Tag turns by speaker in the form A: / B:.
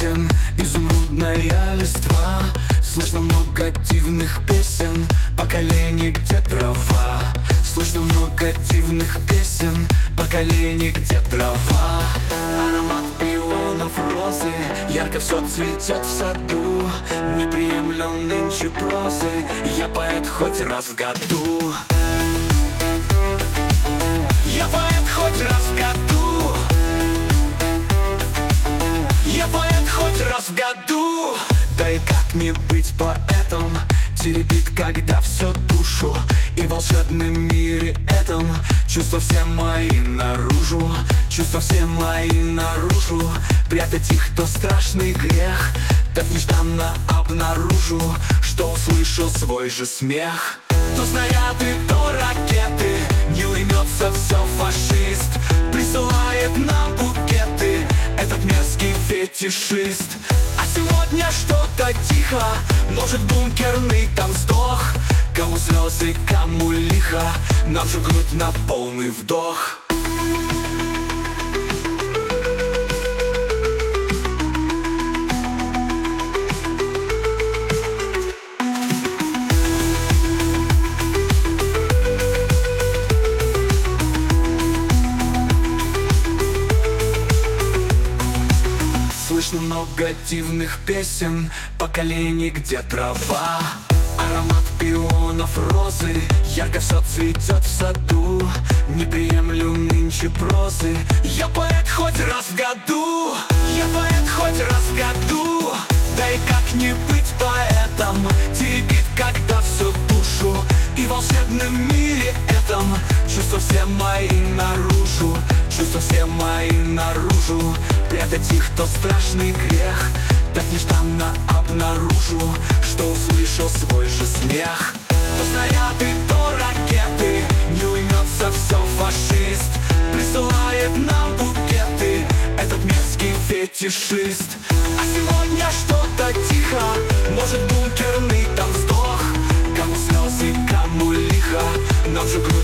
A: песен, изумрудная листва. Слышно много дивных песен, поколений, где трава. Слышно много дивных песен, поколений, где трава. Аромат пионов, розы, ярко все цветет в саду. Не приемлю нынче прозы, я поэт хоть раз в году. Я поэт хоть раз в году. Я поэт хоть раз в году. Да и как мне быть поэтом? Теребит, когда все душу. И в волшебном мире этом чувства все мои наружу. Чувства все мои наружу. Прятать их то страшный грех. Так нежданно обнаружу, что услышу свой же смех. То снаряды, то ракеты, не уймется все фашист. Присылает нам букеты этот мерзкий фетишист. А сегодня что-то тихо, может бункерный там сдох. Кому слезы, кому лихо, нам же грудь на полный вдох. Слышно много дивных песен, поколений, где трава. Аромат пионов, розы, ярко все цветет в саду. Не приемлю нынче прозы, я поэт хоть раз в году. Я поэт хоть раз в году. Да и как не быть поэтом? Теребит, когда все душу. И в волшебном мире этом чувства все мои наружу. Чувства все мои наружу. Прятать их то страшный грех. Так нежданно обнаружу, что услышал свой же смех. То снаряды, то ракеты, не уймется все фашист. Присылает нам букеты этот мерзкий фетишист. А сегодня что-то тихо, может бункерный там сдох. Кому слезы, кому лихо, нам же грудь